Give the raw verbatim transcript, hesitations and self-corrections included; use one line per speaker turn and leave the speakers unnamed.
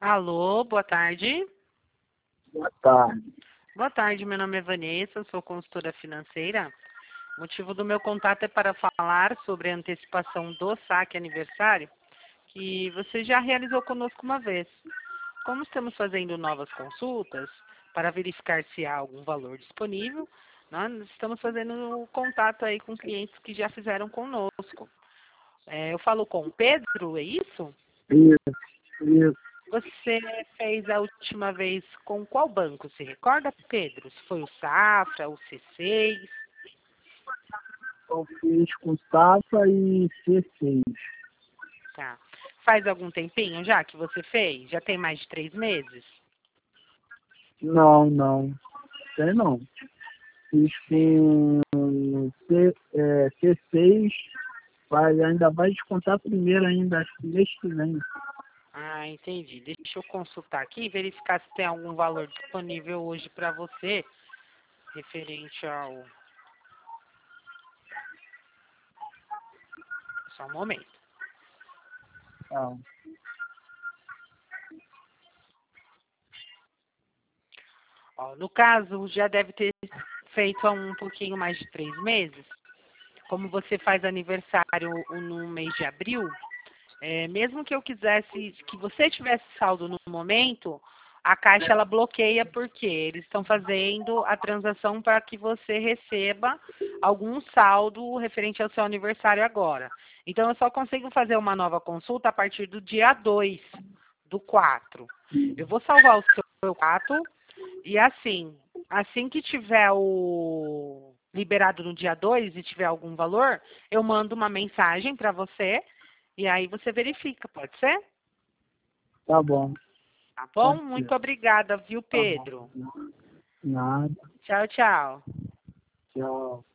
Alô, boa tarde.
Boa tarde.
Boa tarde, meu nome é Vanessa, eu sou consultora financeira. O motivo do meu contato é para falar sobre a antecipação do saque aniversário, que você já realizou conosco uma vez. Como estamos fazendo novas consultas, para verificar se há algum valor disponível, nós estamos fazendo o contato aí com clientes que já fizeram conosco. É, eu falo com o Pedro, é isso?
Isso, isso.
Você fez a última vez com qual banco? Se recorda, Pedro? Se foi o Safra, o C seis?
Eu fiz com Safra e C seis.
Tá. Faz algum tempinho já que você fez? Já tem mais de três meses?
Não, não. Tem não. Fiz com C, é, C seis, vai, ainda vai descontar primeiro ainda, acho que mês que vem.
Ah, entendi. Deixa eu consultar aqui e verificar se tem algum valor disponível hoje para você, referente ao... Só um momento.
Ah,
Ó, no caso, já deve ter feito há um pouquinho mais de três meses. Como você faz aniversário no mês de abril, é, mesmo que eu quisesse, que você tivesse saldo no momento, a Caixa ela bloqueia porque eles estão fazendo a transação para que você receba algum saldo referente ao seu aniversário agora. Então, eu só consigo fazer uma nova consulta a partir do dia dois do quatro. Eu vou salvar o seu quatro e assim, assim que tiver o liberado no dia dois e tiver algum valor, eu mando uma mensagem para você e aí você verifica, pode ser?
tá bom.
Tá bom?
Pode ser.
Muito obrigada, viu,
Tá bom.
Pedro?
Nada.
Tchau, tchau.
Tchau.